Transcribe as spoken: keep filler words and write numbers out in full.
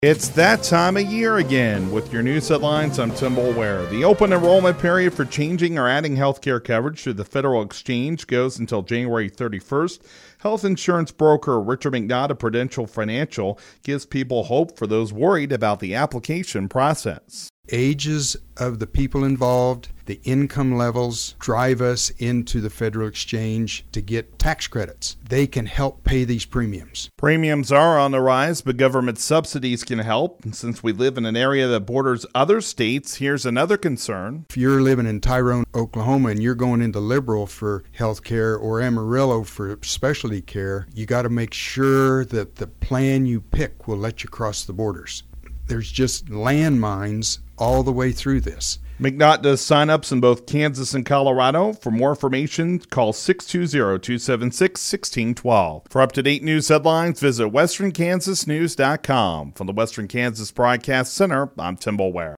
It's that time of year again. With your news headlines, I'm Tim Boulware. The open enrollment period for changing or adding health care coverage to the federal exchange goes until January thirty-first. Health insurance broker Richard McNaught of Prudential Financial gives people hope for those worried about the application process. Ages of the people involved, the income levels drive us into the federal exchange to get tax credits. They can help pay these premiums. Premiums are on the rise, but government subsidies can help. And since we live in an area that borders other states, here's another concern. If you're living in Tyrone, Oklahoma, and you're going into Liberal for health care or Amarillo for specialty care, you got to make sure that the plan you pick will let you cross the borders. There's just landmines all the way through this. McNaught does sign-ups in both Kansas and Colorado. For more information, call six two zero, two seven six, one six one two. For up-to-date news headlines, visit western kansas news dot com. From the Western Kansas Broadcast Center, I'm Tim Boulware.